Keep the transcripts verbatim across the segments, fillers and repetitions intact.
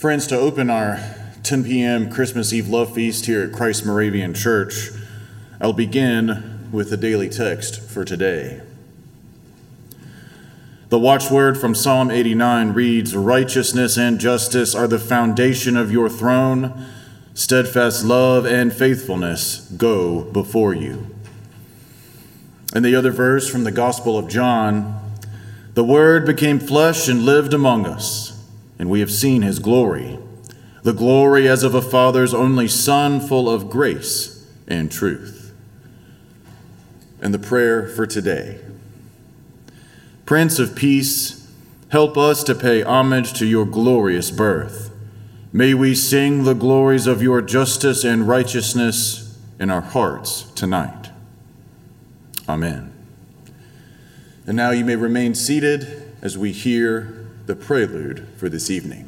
Friends, to open our ten p.m. Christmas Eve love feast here at Christ Moravian Church, I'll begin with the daily text for today. The watchword from Psalm eighty-nine reads, "Righteousness and justice are the foundation of your throne. Steadfast love and faithfulness go before you." And the other verse from the Gospel of John, "The Word became flesh and lived among us, and we have seen his glory, the glory as of a Father's only Son, full of grace and truth." And the prayer for today. Prince of Peace, help us to pay homage to your glorious birth. May we sing the glories of your justice and righteousness in our hearts tonight. Amen. And now you may remain seated as we hear the prelude for this evening.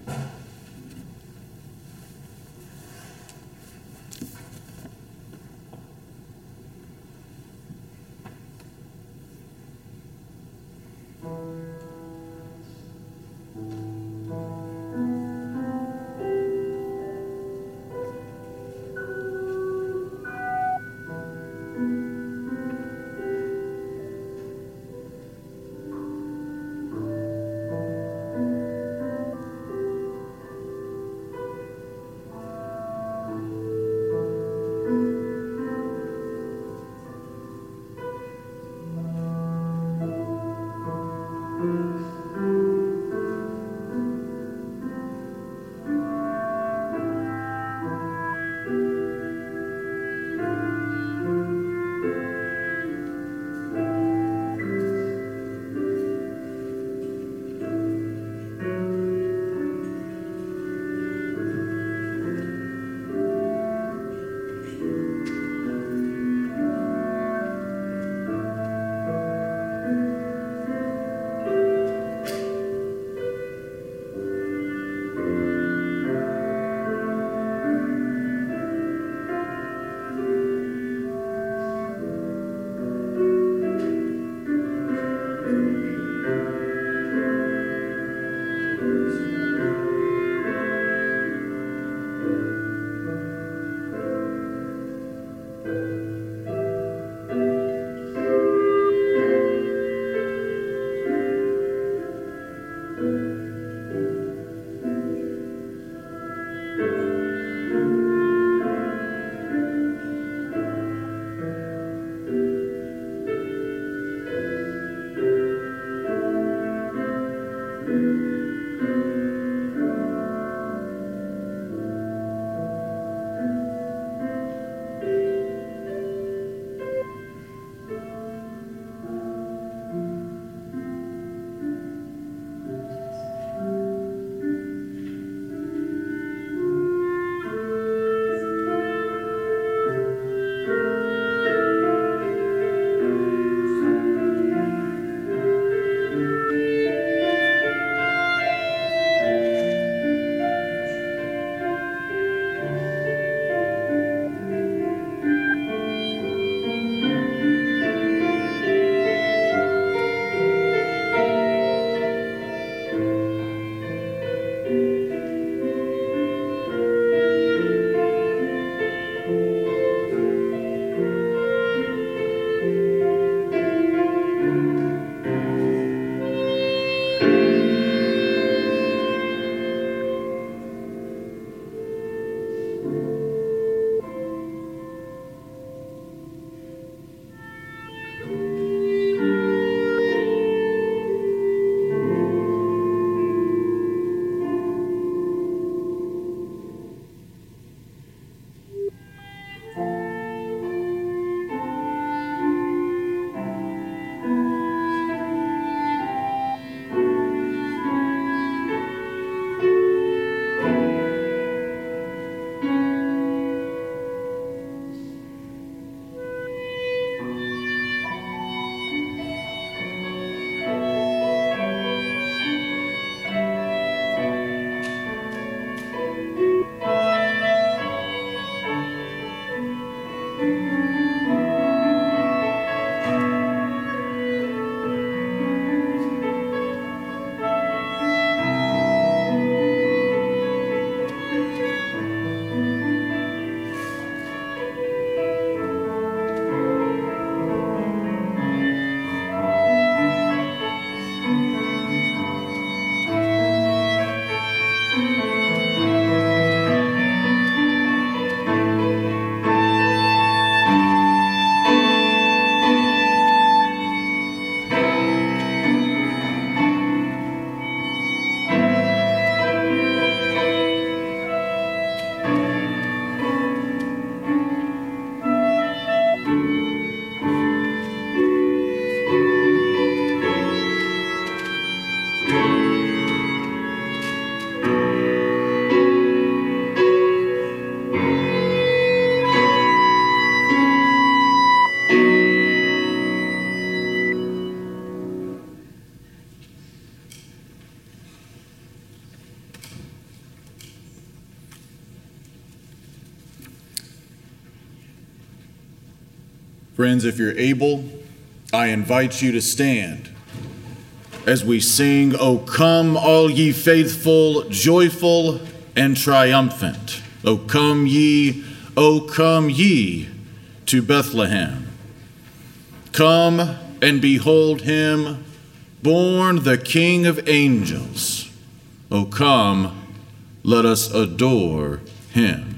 Friends, if you're able, I invite you to stand as we sing, O come, all ye faithful, joyful and triumphant. O come ye, O come ye to Bethlehem. Come and behold him, born the King of angels. O come, let us adore him.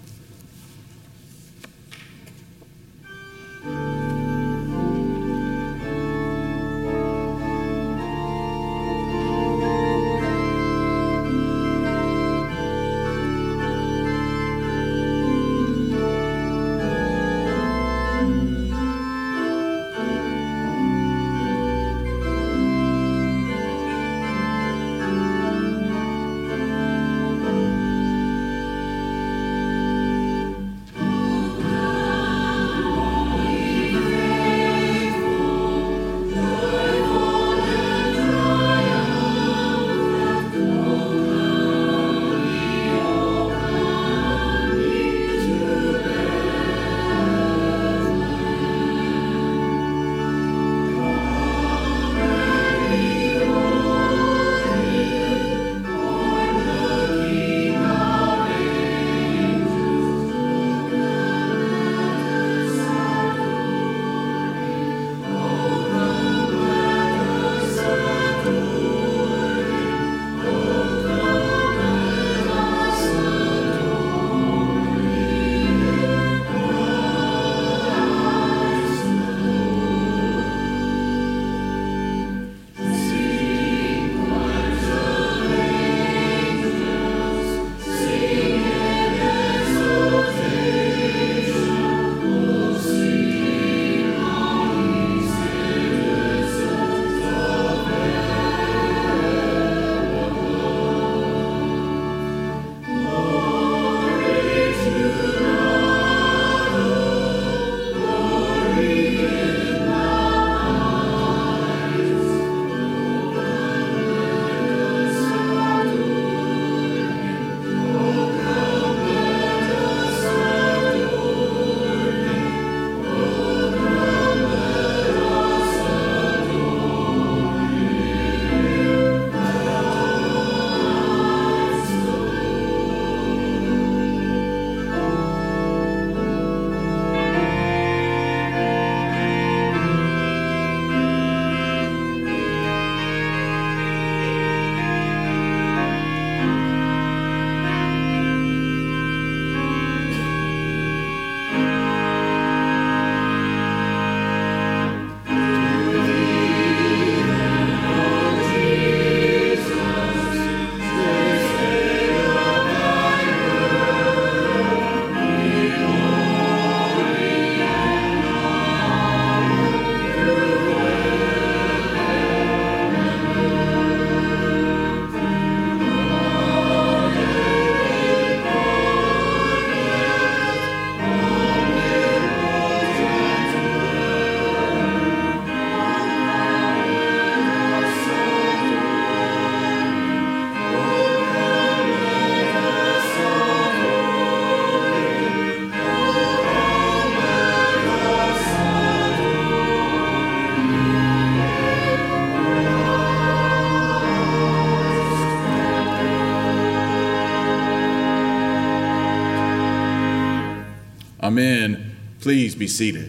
Amen. Please be seated.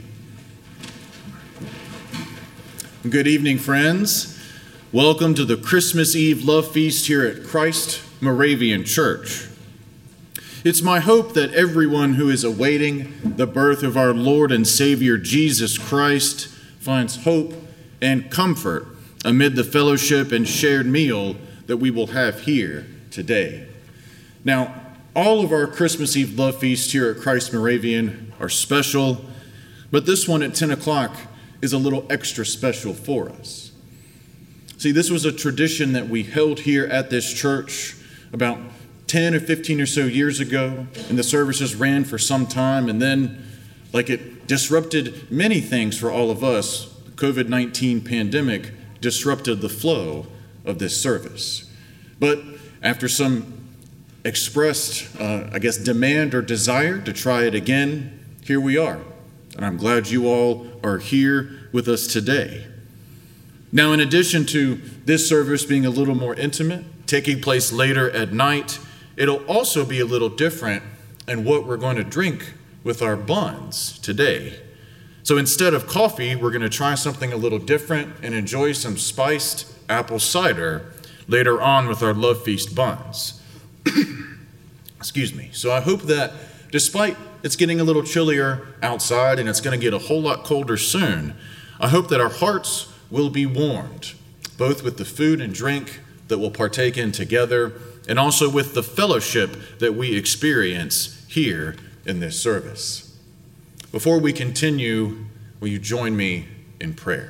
Good evening, friends. Welcome to the Christmas Eve Love Feast here at Christ Moravian Church. It's my hope that everyone who is awaiting the birth of our Lord and Savior Jesus Christ finds hope and comfort amid the fellowship and shared meal that we will have here today. Now, all of our Christmas Eve Love Feasts here at Christ Moravian are special, but this one at ten o'clock is a little extra special for us. See, this was a tradition that we held here at this church about ten or fifteen or so years ago, and the services ran for some time, and then, like it disrupted many things for all of us, the covid nineteen pandemic disrupted the flow of this service. But after some expressed, uh, I guess, demand or desire to try it again, here we are, And I'm glad you all are here with us today. Now, in addition to this service being a little more intimate, taking place later at night, it'll also be a little different in what we're going to drink with our buns today. So instead of coffee, we're going to try something a little different and enjoy some spiced apple cider later on with our Love Feast buns. Excuse me. So I hope that despite it's getting a little chillier outside and it's going to get a whole lot colder soon, I hope that our hearts will be warmed, both with the food and drink that we'll partake in together and also with the fellowship that we experience here in this service. Before we continue, will you join me in prayer?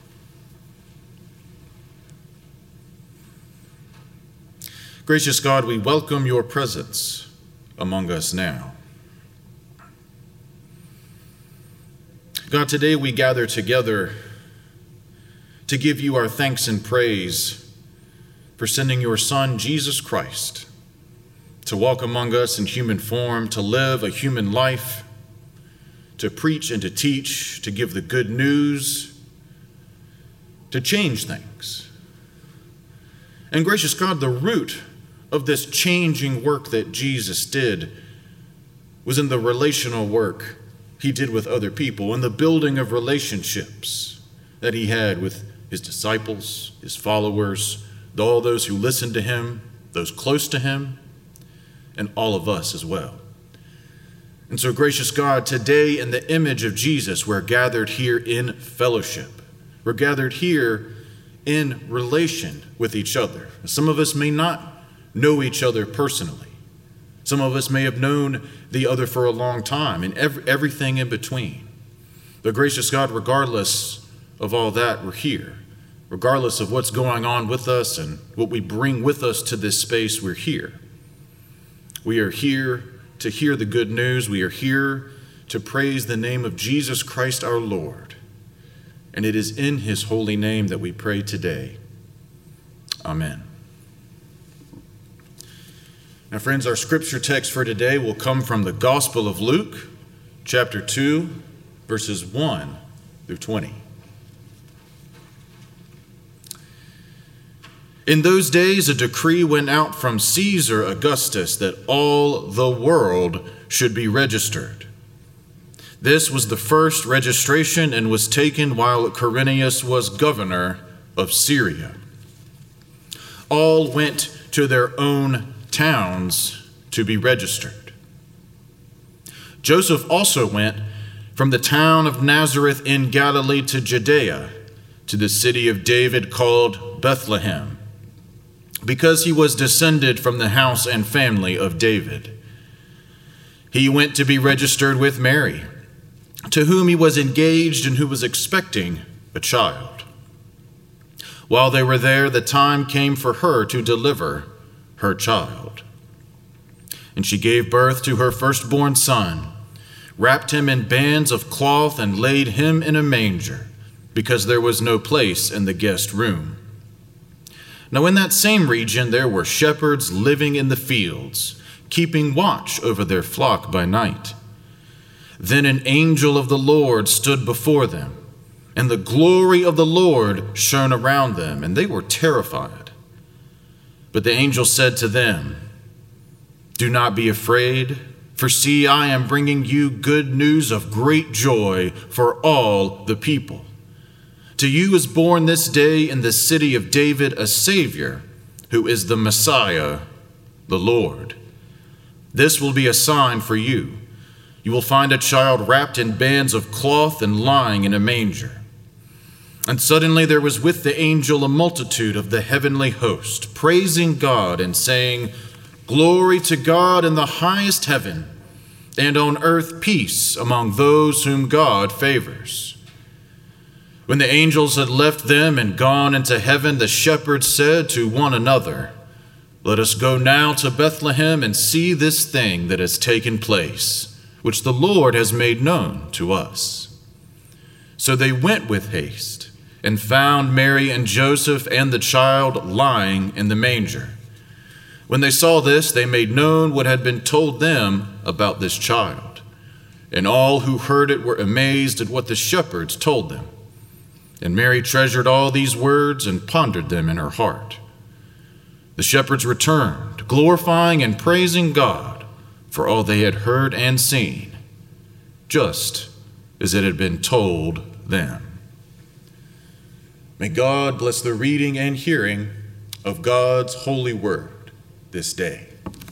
Gracious God, we welcome your presence among us now. God, today we gather together to give you our thanks and praise for sending your Son, Jesus Christ, to walk among us in human form, to live a human life, to preach and to teach, to give the good news, to change things. And gracious God, the root of this changing work that Jesus did was in the relational work he did with other people and the building of relationships that he had with his disciples, his followers, all those who listened to him, those close to him, and all of us as well. And so, gracious God, today in the image of Jesus, we're gathered here in fellowship. We're gathered here in relation with each other. Some of us may not know each other personally. Some of us may have known the other for a long time and every, everything in between. But gracious God, regardless of all that, we're here. Regardless of what's going on with us and what we bring with us to this space, we're here. We are here to hear the good news. We are here to praise the name of Jesus Christ our Lord. And it is in his holy name that we pray today. Amen. Now, friends, our scripture text for today will come from the Gospel of Luke, chapter two, verses one through twenty. In those days, a decree went out from Caesar Augustus that all the world should be registered. This was the first registration and was taken while Quirinius was governor of Syria. All went to their own towns to be registered. Joseph also went from the town of Nazareth in Galilee to Judea, to the city of David called Bethlehem, because he was descended from the house and family of David. He went to be registered with Mary, to whom he was engaged and who was expecting a child. While they were there, the time came for her to deliver her child. And she gave birth to her firstborn son, wrapped him in bands of cloth, and laid him in a manger, because there was no place in the guest room. Now in that same region there were shepherds living in the fields, keeping watch over their flock by night. Then an angel of the Lord stood before them, and the glory of the Lord shone around them, and they were terrified. But the angel said to them, "Do not be afraid, for see, I am bringing you good news of great joy for all the people. To you is born this day in the city of David a Savior, who is the Messiah, the Lord. This will be a sign for you. You will find a child wrapped in bands of cloth and lying in a manger." And suddenly there was with the angel a multitude of the heavenly host, praising God and saying, "Glory to God in the highest heaven, and on earth peace among those whom God favors." When the angels had left them and gone into heaven, the shepherds said to one another, "Let us go now to Bethlehem and see this thing that has taken place, which the Lord has made known to us." So they went with haste and found Mary and Joseph and the child lying in the manger. When they saw this, they made known what had been told them about this child. and all who heard it were amazed at what the shepherds told them. And Mary treasured all these words and pondered them in her heart. The shepherds returned, glorifying and praising God for all they had heard and seen, just as it had been told them. May God bless the reading and hearing of God's holy word this day.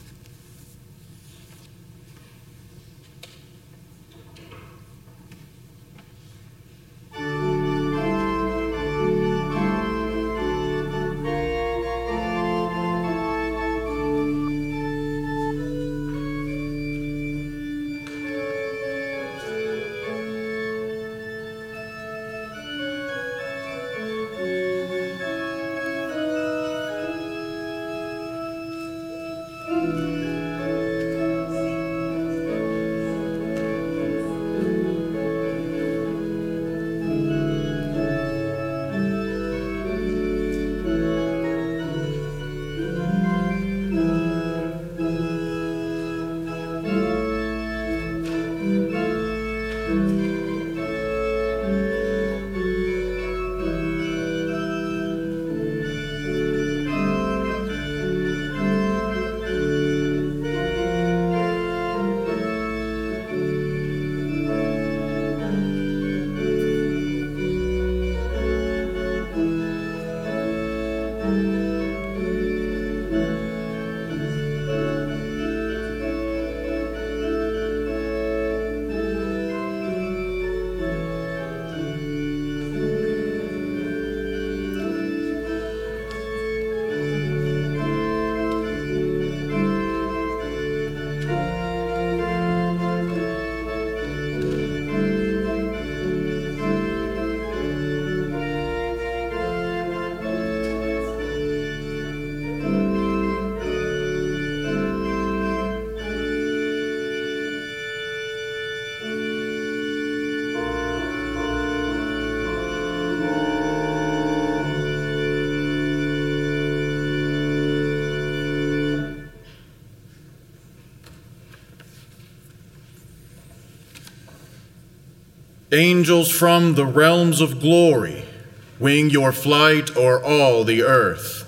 Angels from the realms of glory, wing your flight o'er all the earth.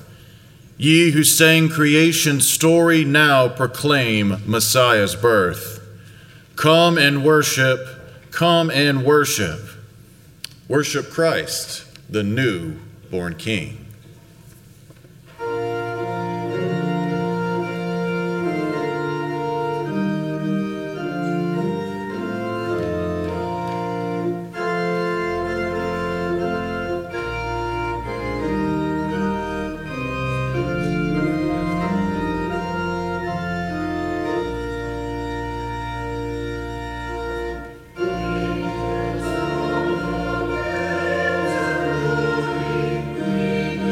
Ye who sang creation's story, now proclaim Messiah's birth. Come and worship, come and worship. Worship Christ, the new-born King. Angels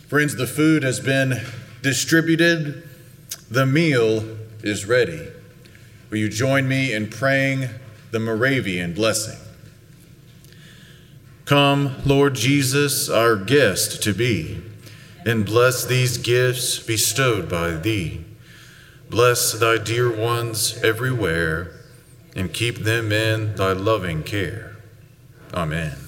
Friends, the food has been distributed. The meal is ready. Will you join me in praying the Moravian blessing? Come, Lord Jesus, our guest to be, and bless these gifts bestowed by thee. Bless thy dear ones everywhere, and keep them in thy loving care. Amen.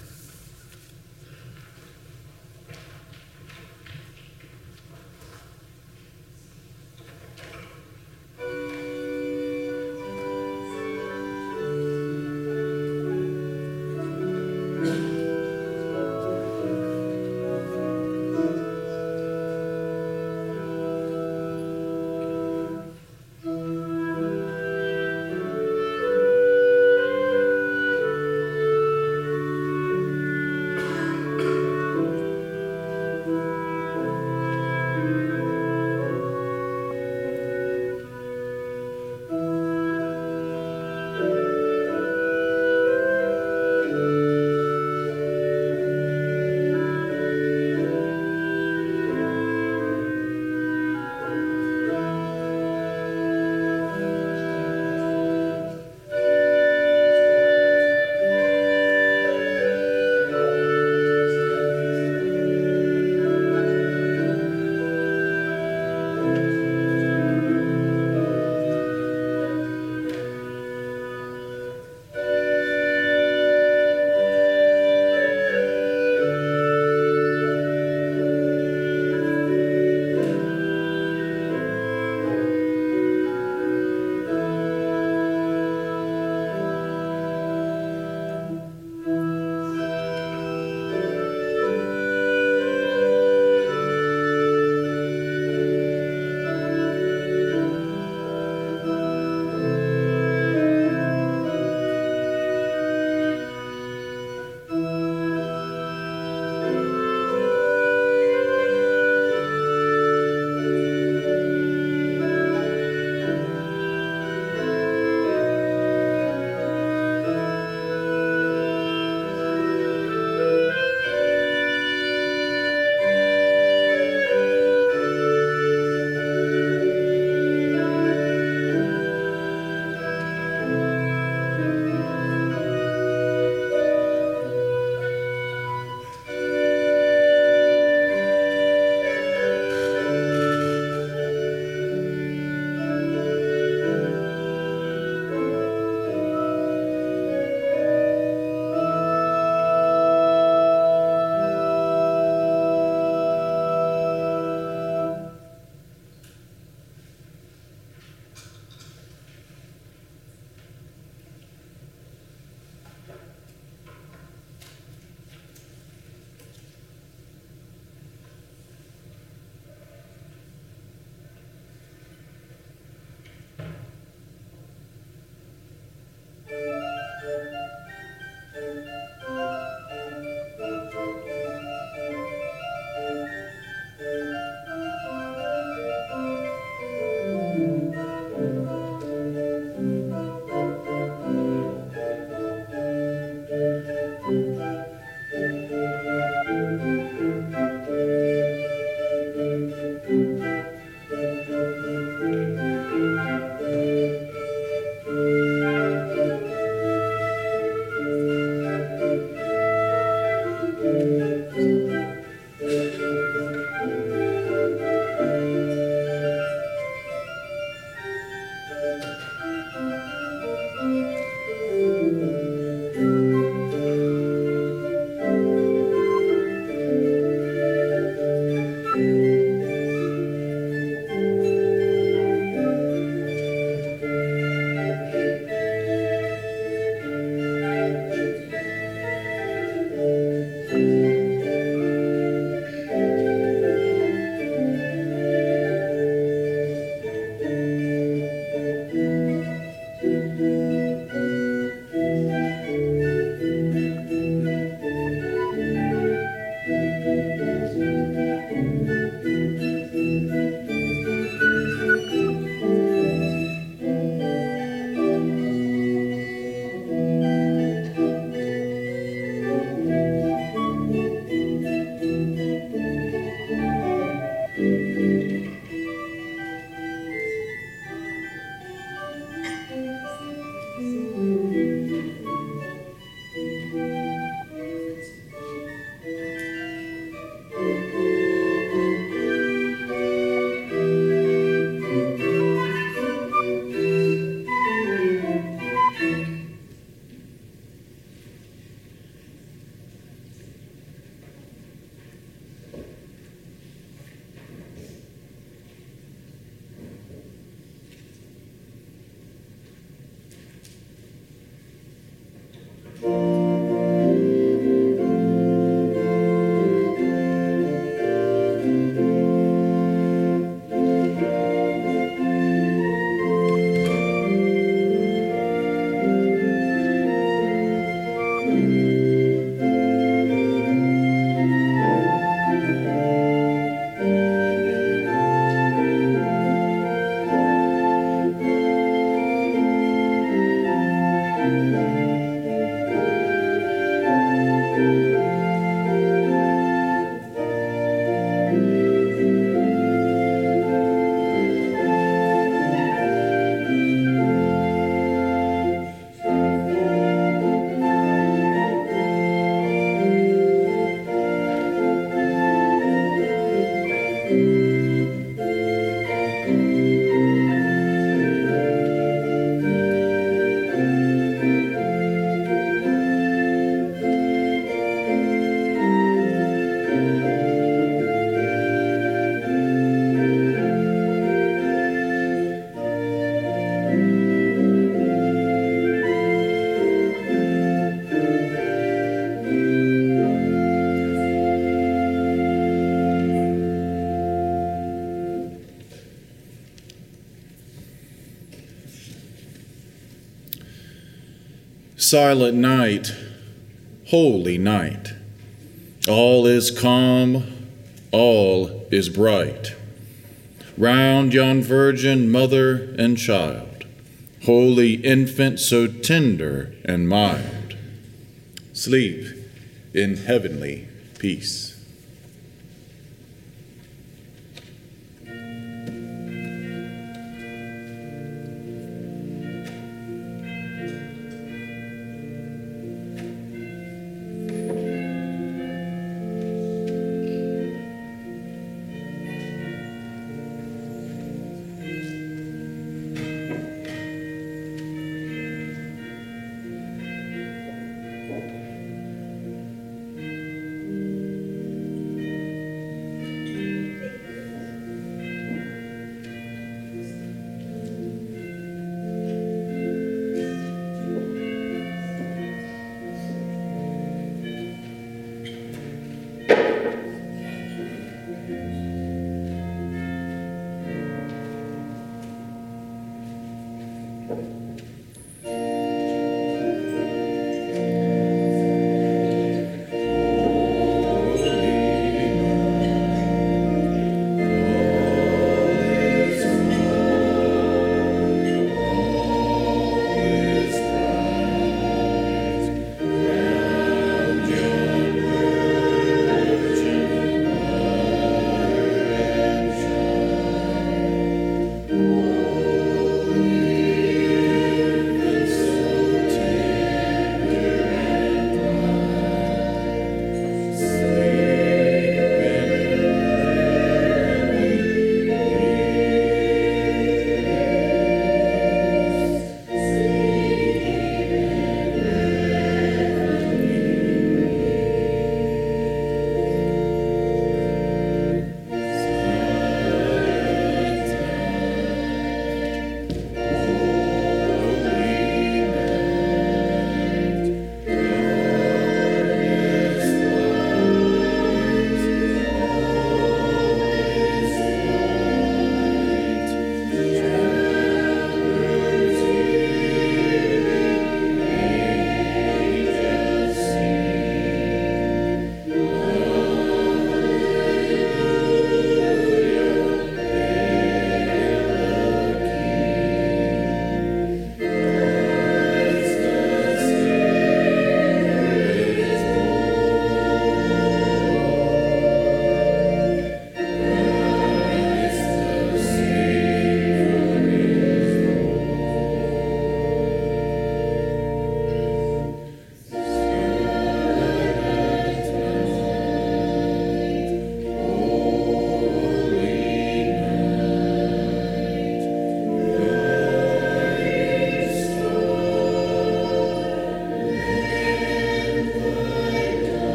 Silent night, holy night. All is calm, all is bright. Round yon virgin mother and child, holy infant so tender and mild, sleep in heavenly peace.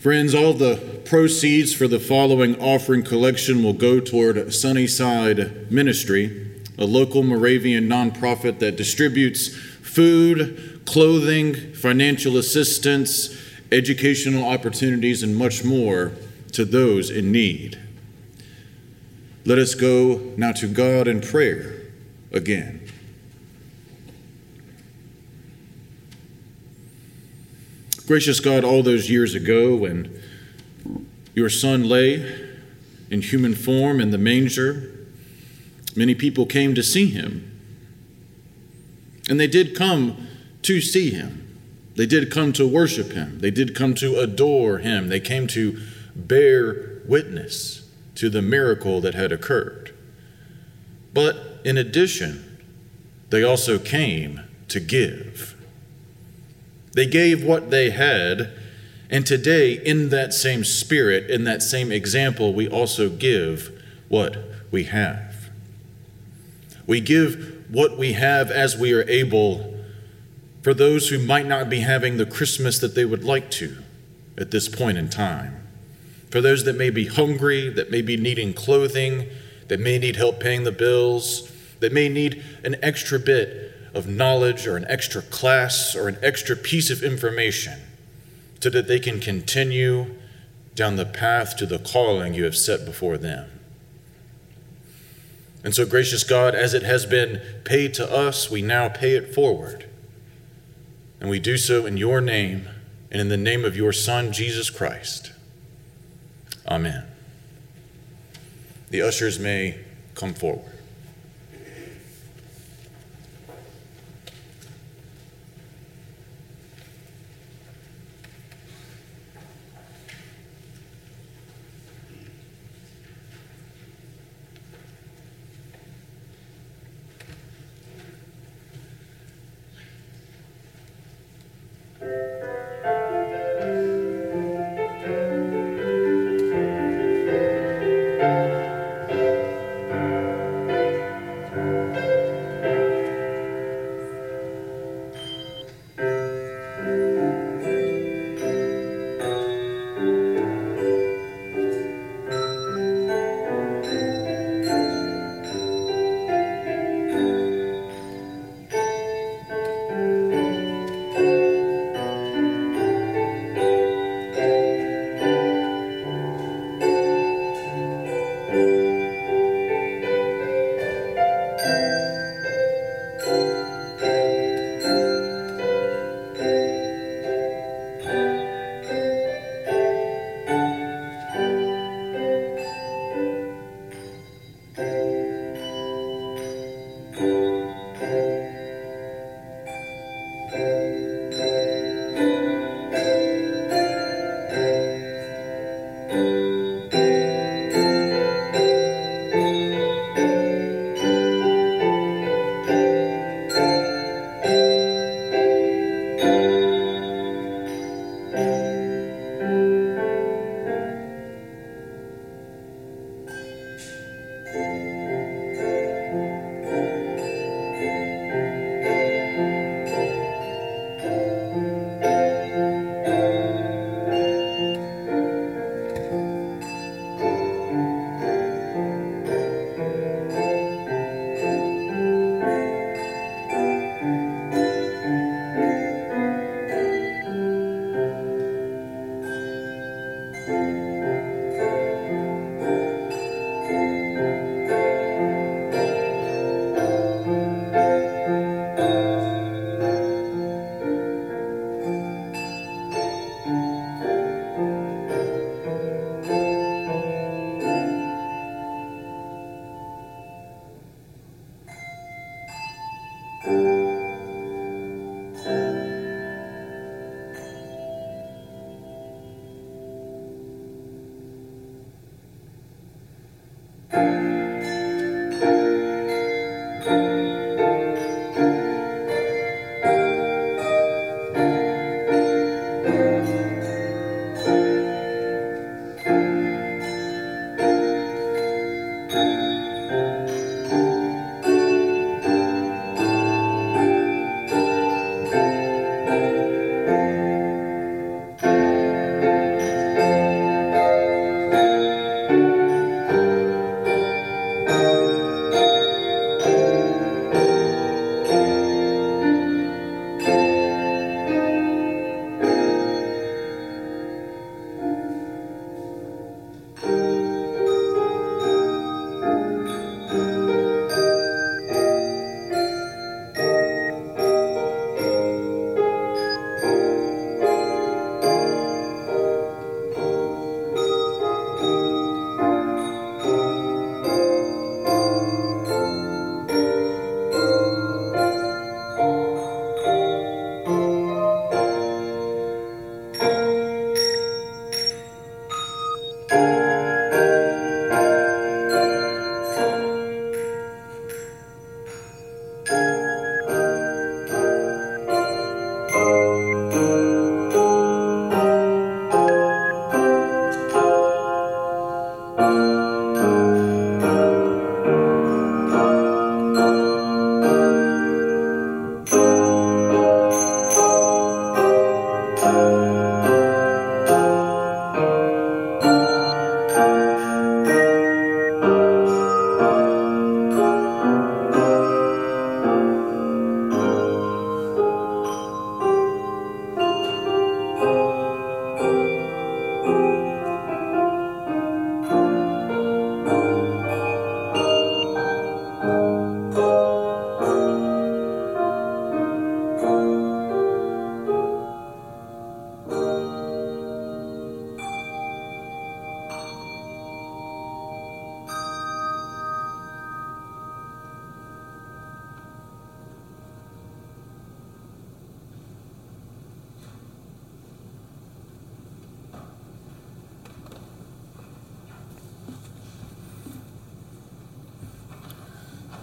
Friends, all the proceeds for the following offering collection will go toward Sunnyside Ministry, a local Moravian nonprofit that distributes food, clothing, financial assistance, educational opportunities, and much more to those in need. Let us go now to God in prayer again. Gracious God, all those years ago when your Son lay in human form in the manger, many people came to see him. And they did come to see him. They did come to worship him. They did come to adore him. They came to bear witness to the miracle that had occurred. But in addition, they also came to give. They gave what they had, and today, in that same spirit, in that same example, we also give what we have. We give what we have as we are able for those who might not be having the Christmas that they would like to at this point in time. For those that may be hungry, that may be needing clothing, that may need help paying the bills, that may need an extra bit of knowledge or an extra class or an extra piece of information so that they can continue down the path to the calling you have set before them. And so, gracious God, as it has been paid to us, we now pay it forward. And we do so in your name and in the name of your Son, Jesus Christ. Amen. The ushers may come forward.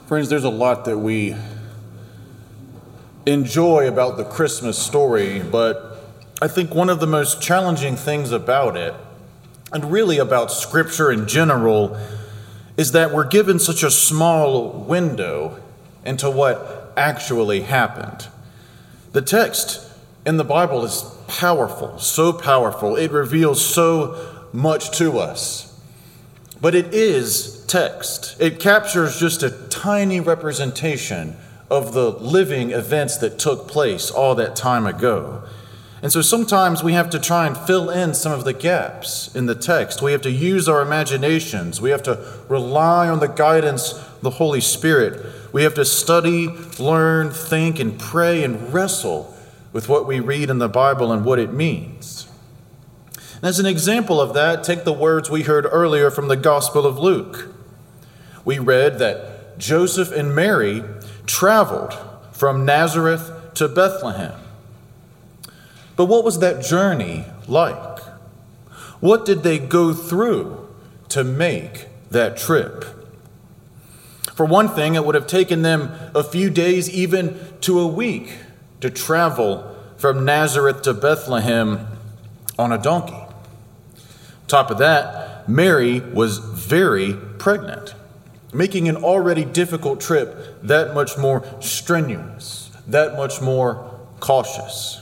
Friends, there's a lot that we enjoy about the Christmas story, but I think one of the most challenging things about it, and really about Scripture in general, is that we're given such a small window into what actually happened. The text in the Bible is powerful, so powerful. It reveals so much to us. But it is text. It captures just a tiny representation of the living events that took place all that time ago. And so sometimes we have to try and fill in some of the gaps in the text. We have to use our imaginations. We have to rely on the guidance of the Holy Spirit. We have to study, learn, think, and pray and wrestle with what we read in the Bible and what it means. And as an example of that, take the words we heard earlier from the Gospel of Luke. We read that Joseph and Mary traveled from Nazareth to Bethlehem. But what was that journey like? What did they go through to make that trip? For one thing, it would have taken them a few days, even to a week, to travel from Nazareth to Bethlehem on a donkey. On top of that, Mary was very pregnant, making an already difficult trip that much more strenuous, that much more cautious.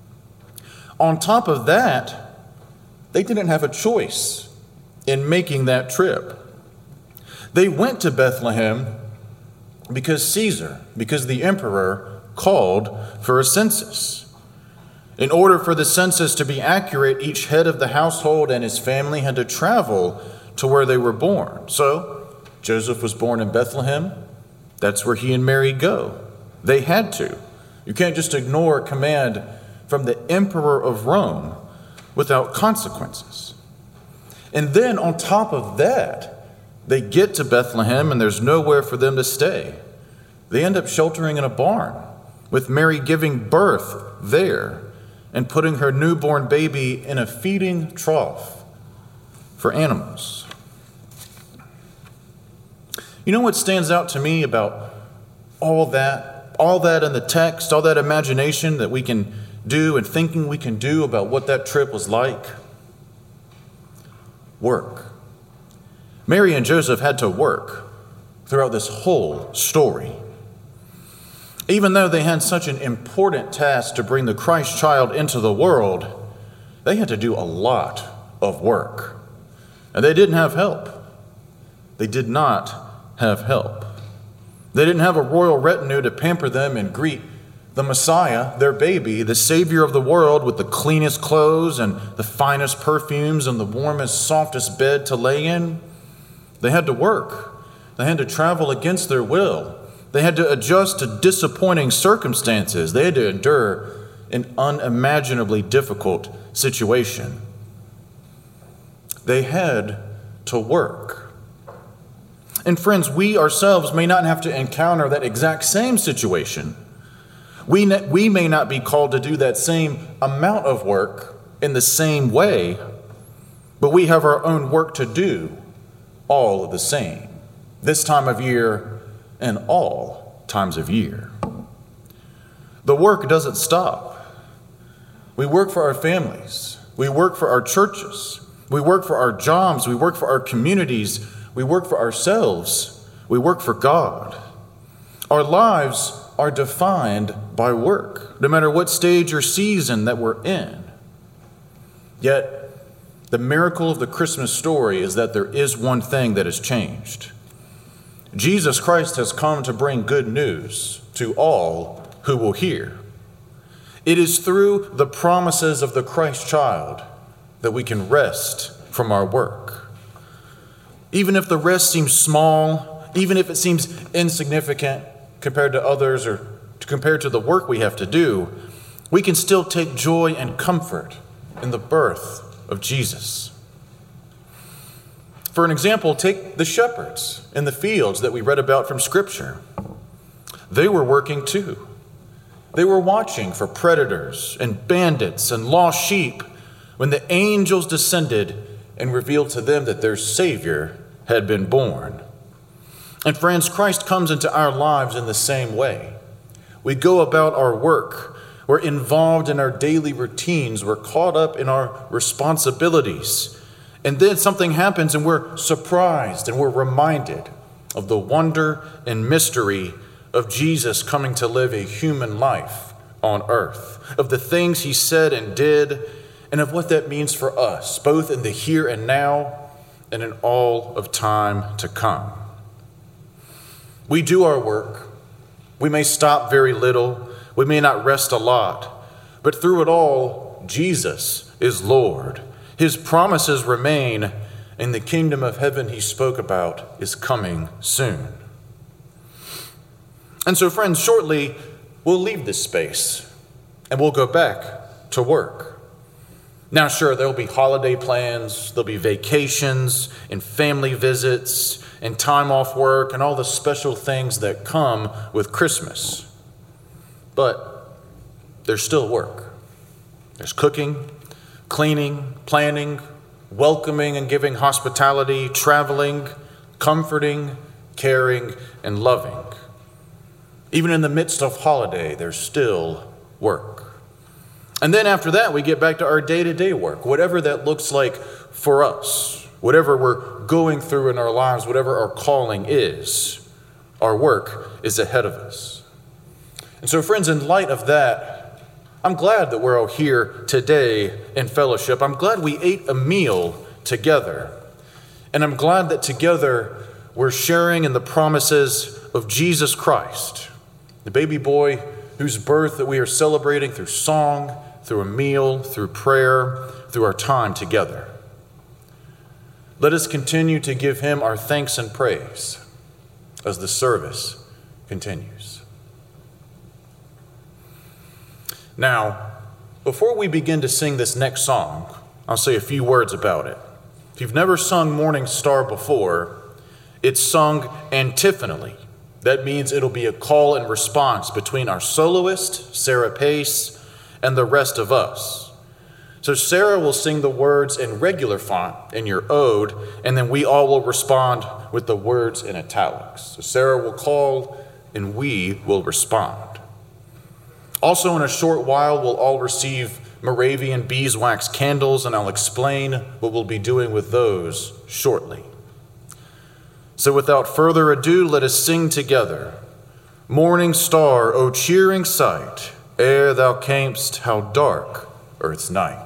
On top of that, they didn't have a choice in making that trip. They went to Bethlehem because Caesar, because the emperor, called for a census. In order for the census to be accurate, each head of the household and his family had to travel to where they were born. So, Joseph was born in Bethlehem. That's where he and Mary go. They had to. You can't just ignore a command from the emperor of Rome without consequences. And then on top of that, they get to Bethlehem and there's nowhere for them to stay. They end up sheltering in a barn, with Mary giving birth there and putting her newborn baby in a feeding trough for animals. You know what stands out to me about all that, all that in the text, all that imagination that we can do and thinking we can do about what that trip was like? Work. Mary and Joseph had to work throughout this whole story. Even though they had such an important task to bring the Christ child into the world, they had to do a lot of work. And they didn't have help. They did not have help. They didn't have a royal retinue to pamper them and greet the Messiah, their baby, the Savior of the world, with the cleanest clothes and the finest perfumes and the warmest, softest bed to lay in. They had to work. They had to travel against their will. They had to adjust to disappointing circumstances. They had to endure an unimaginably difficult situation. They had to work. And friends, we ourselves may not have to encounter that exact same situation. We, ne- we may not be called to do that same amount of work in the same way, but we have our own work to do all the same, this time of year and all times of year. The work doesn't stop. We work for our families. We work for our churches. We work for our jobs. We work for our communities. We work for ourselves. We work for God. Our lives are defined by work, no matter what stage or season that we're in. Yet, the miracle of the Christmas story is that there is one thing that has changed. Jesus Christ has come to bring good news to all who will hear. It is through the promises of the Christ child that we can rest from our work. Even if the rest seems small, even if it seems insignificant compared to others or compared to the work we have to do, we can still take joy and comfort in the birth of Jesus. For an example, take the shepherds in the fields that we read about from Scripture. They were working too. They were watching for predators and bandits and lost sheep when the angels descended and revealed to them that their Savior had been born. And friends, Christ comes into our lives in the same way. We go about our work. We're involved in our daily routines. We're caught up in our responsibilities. And then something happens and we're surprised and we're reminded of the wonder and mystery of Jesus coming to live a human life on earth, of the things he said and did, and of what that means for us, both in the here and now and in all of time to come. We do our work. We may stop very little. We may not rest a lot. But through it all, Jesus is Lord. His promises remain, and the kingdom of heaven he spoke about is coming soon. And so, friends, shortly, we'll leave this space, and we'll go back to work. Now, sure, there'll be holiday plans, there'll be vacations and family visits and time off work and all the special things that come with Christmas. But there's still work. There's cooking, cleaning, planning, welcoming and giving hospitality, traveling, comforting, caring, and loving. Even in the midst of holiday, there's still work. And then after that, we get back to our day-to-day work, whatever that looks like for us, whatever we're going through in our lives, whatever our calling is, our work is ahead of us. And so, friends, in light of that, I'm glad that we're all here today in fellowship. I'm glad we ate a meal together. And I'm glad that together we're sharing in the promises of Jesus Christ, the baby boy whose birth that we are celebrating through song, through a meal, through prayer, through our time together. Let us continue to give him our thanks and praise as the service continues. Now, before we begin to sing this next song, I'll say a few words about it. If you've never sung Morning Star before, it's sung antiphonally. That means it'll be a call and response between our soloist, Sarah Pace, and the rest of us. So Sarah will sing the words in regular font in your ode, and then we all will respond with the words in italics. So Sarah will call, and we will respond. Also, in a short while, we'll all receive Moravian beeswax candles, and I'll explain what we'll be doing with those shortly. So without further ado, let us sing together. Morning star, O cheering sight, ere thou camest, how dark earth's night.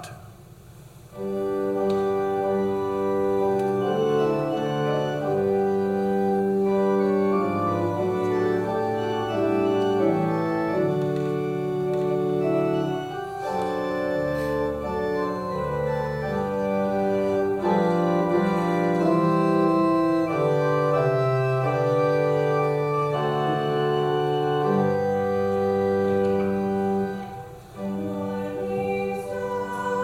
Morning star,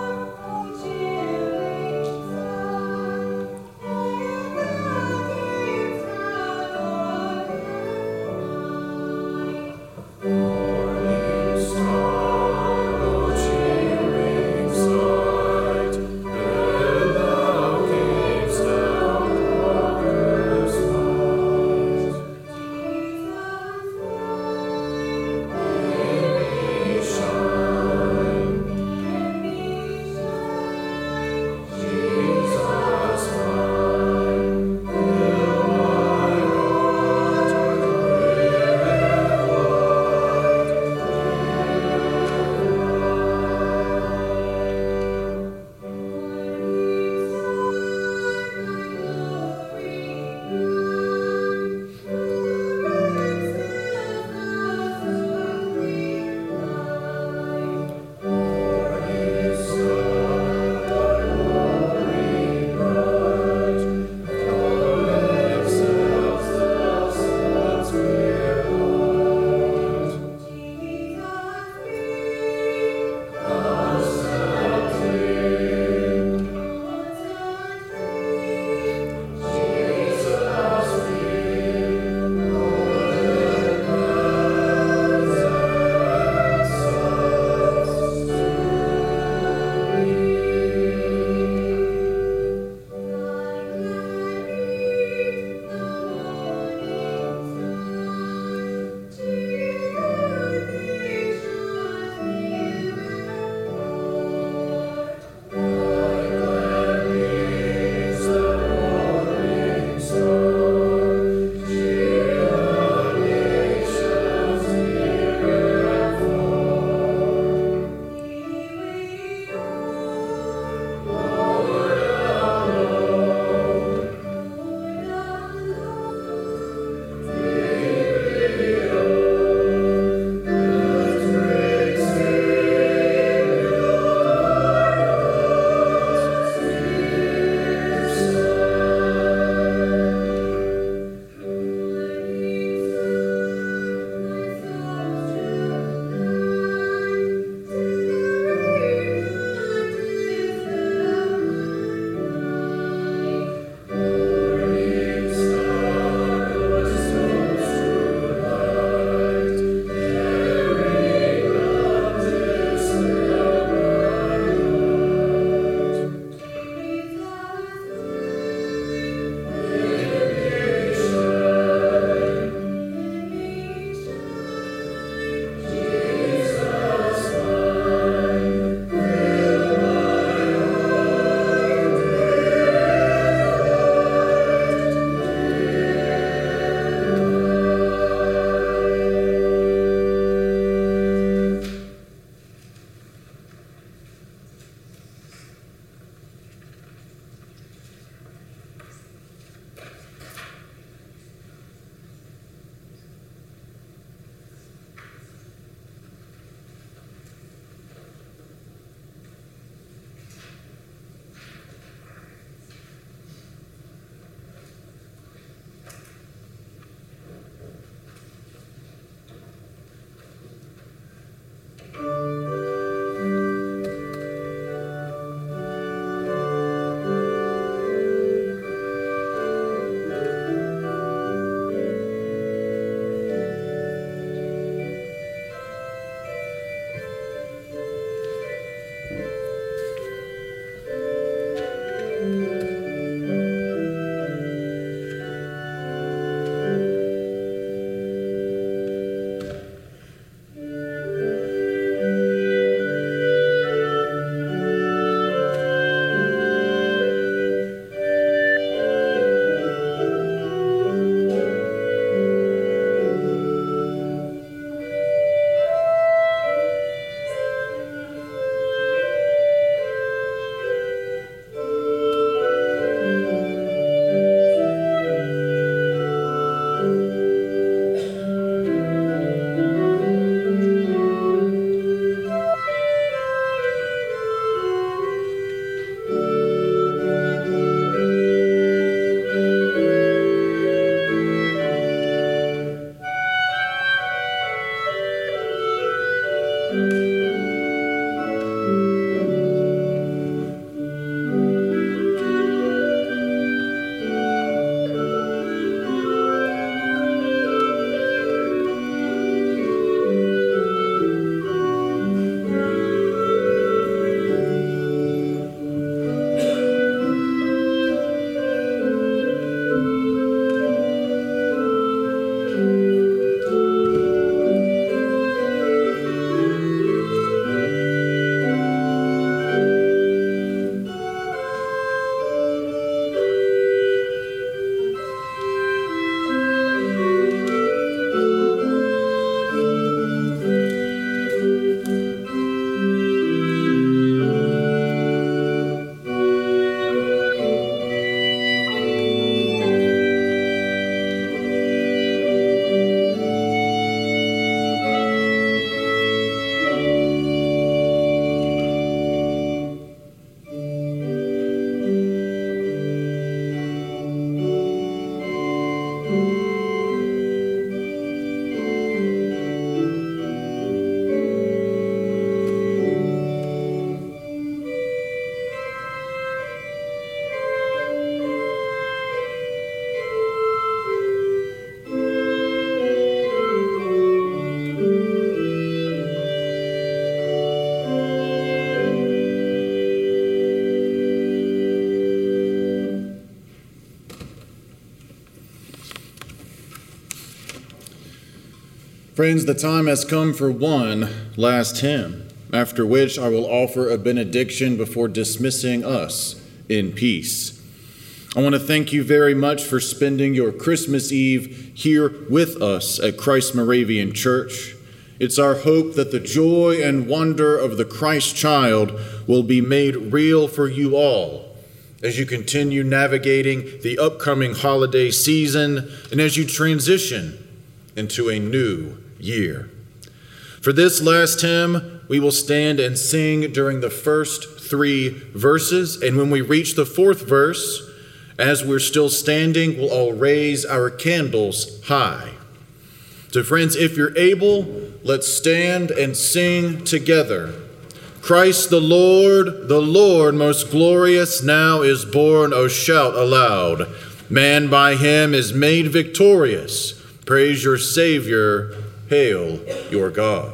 Friends, the time has come for one last hymn, after which I will offer a benediction before dismissing us in peace. I want to thank you very much for spending your Christmas Eve here with us at Christ Moravian Church. It's our hope that the joy and wonder of the Christ child will be made real for you all as you continue navigating the upcoming holiday season and as you transition into a new year. For this last hymn, we will stand and sing during the first three verses, and when we reach the fourth verse, as we're still standing, we'll all raise our candles high. So friends, if you're able, let's stand and sing together. Christ the Lord, the Lord most glorious, now is born, O shout aloud. Man by him is made victorious. Praise your Savior, hail your God.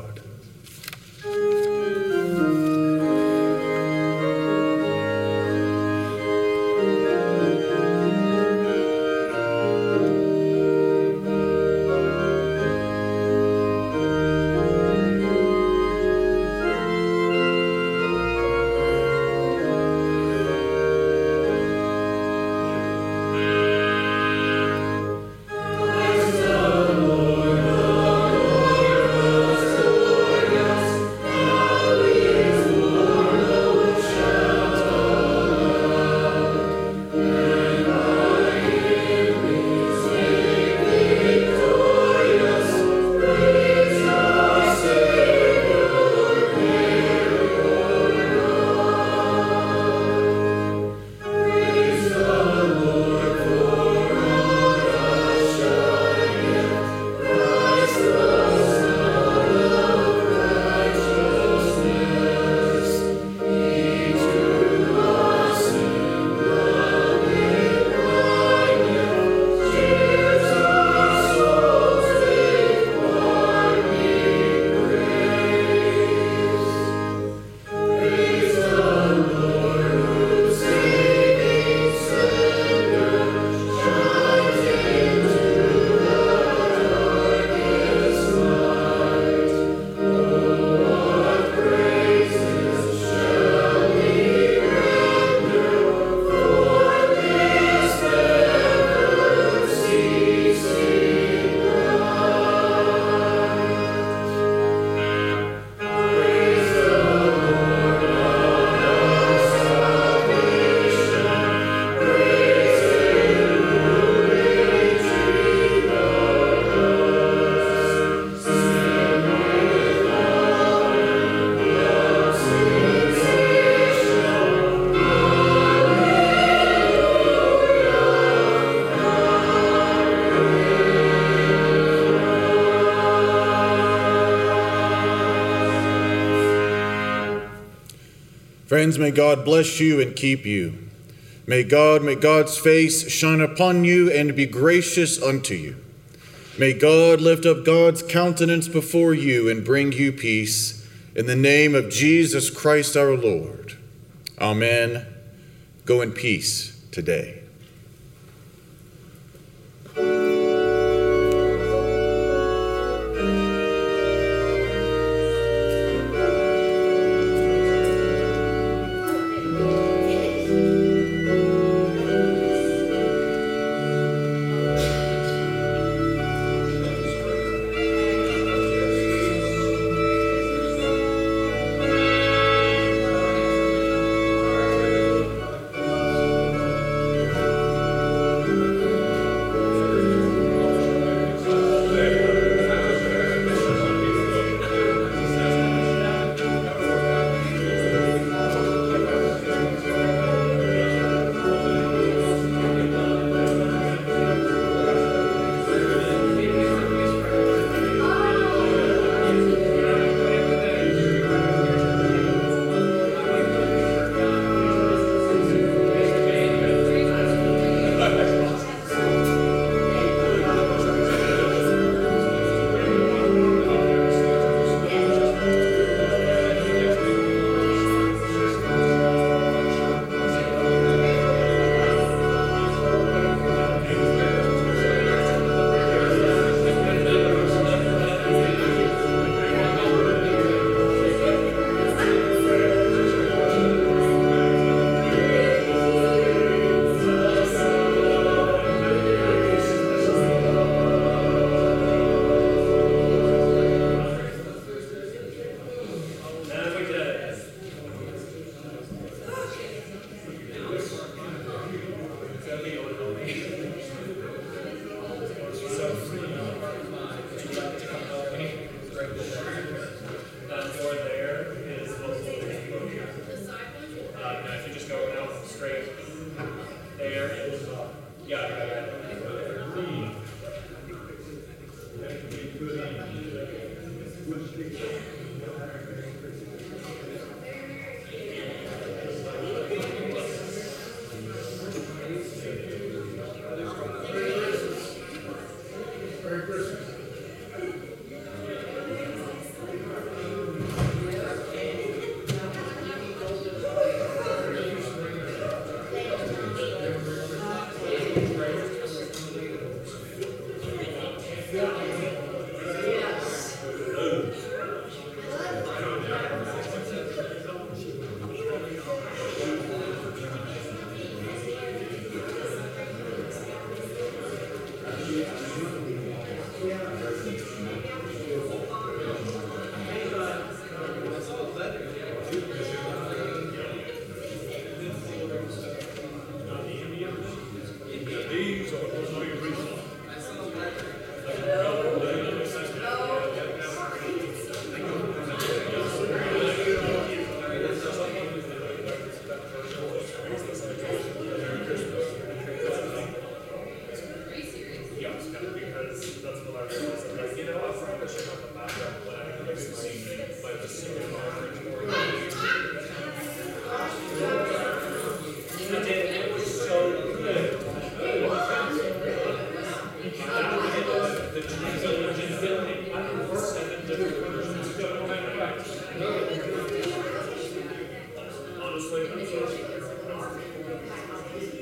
Friends, may God bless you and keep you. May God, may God's face shine upon you and be gracious unto you. May God lift up God's countenance before you and bring you peace. In the name of Jesus Christ our Lord. Amen. Go in peace today. Honestly,